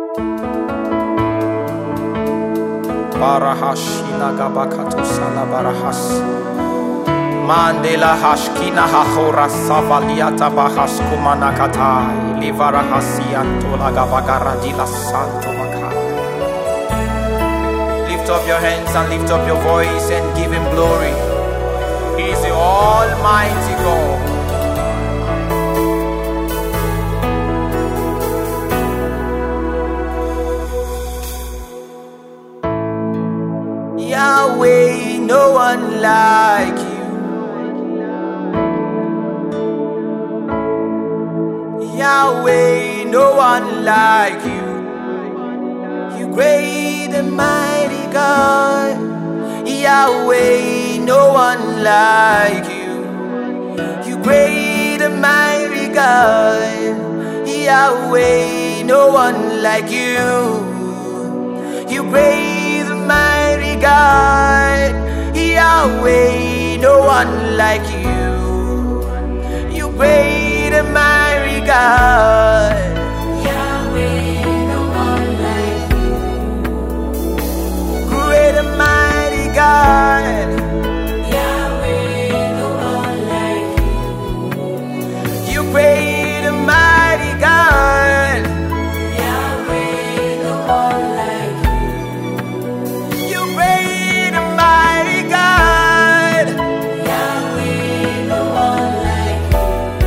Barahashina gabakato sala barahas. Mandela hashkina hahora savaliata bahas kumanakatai. Livara hasianto lagabagara dila santo makai. Lift up your hands and lift up your voice and give him glory. He is the Almighty God. Yahweh, no one like you. Yahweh, no one like you. You great and mighty God. Yahweh, no one like you. You great and mighty God. Yahweh, no one like you. You great and mighty God. Yahweh, no one like you. You great and mighty God. Yahweh, no one like you. Great and mighty God. Yahweh, no one like you. You great and mighty God. Yahweh, no one like you. You great and mighty God. Yahweh, no one like you.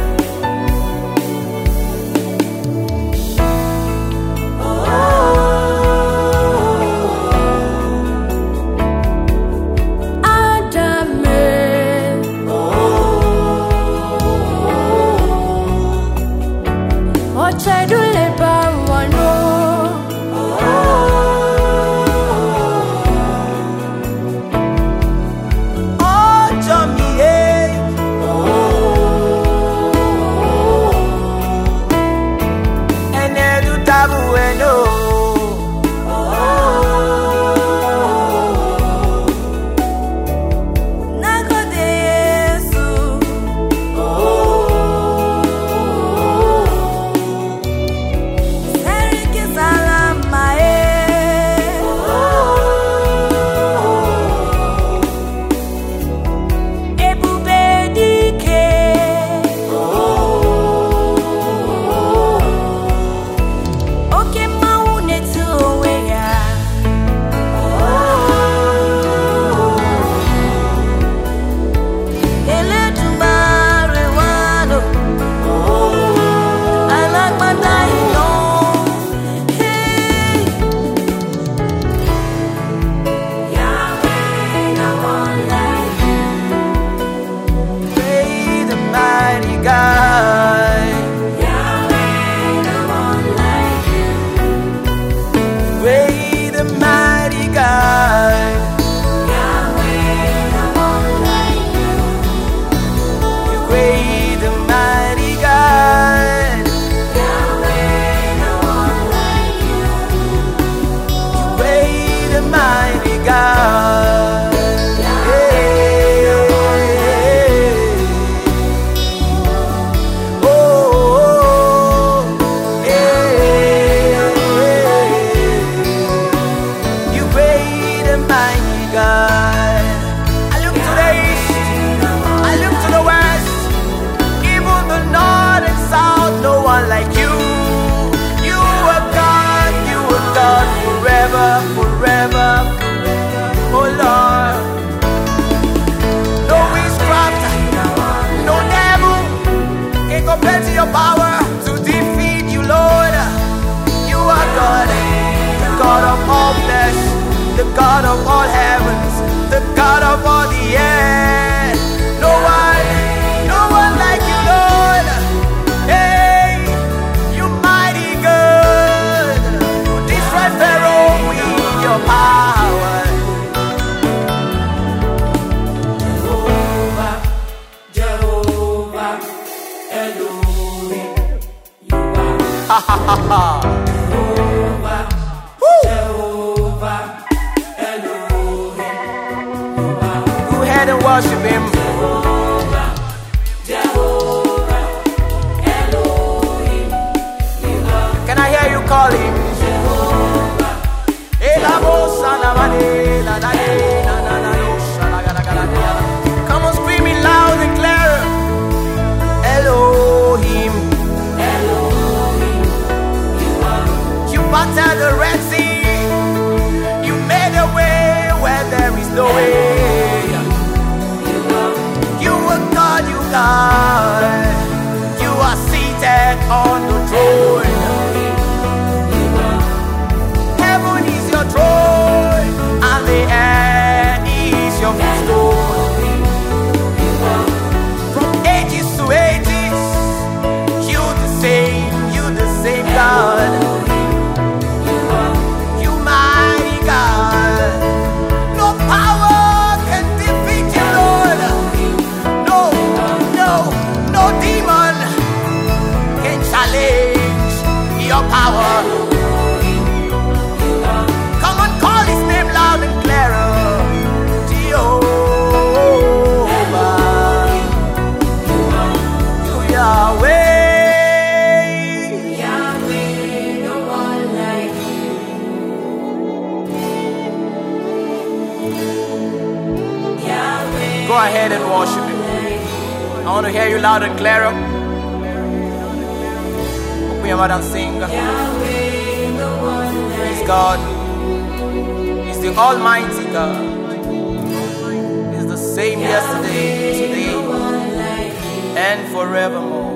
Power to defeat you, Lord. You are God, the God of all flesh, the God of all heavens, the God of all the earth. No one like you, Lord. Hey, you mighty God, you destroy Pharaoh with your power. Jehovah, Elohim, you are Jehovah, Elohim, you are. Go ahead and worship him. Jehovah, Elohim, you are. Can I hear you call him? Jehovah. parted the Red Sea. You made a way where there is no way. You are God, you God. You are seated on the throne. Heaven is your throne, and the air is your footstool. From ages to ages, you the same God. You mighty God. No power can defeat you, Lord. No demon can challenge your power. Come on, call his name loud and clear. Jehovah, you Yahweh. Go ahead and worship him. I want to hear you loud and clear. Open your mouth and sing. He's God. He's the Almighty God. He's the same yesterday, today, and forevermore.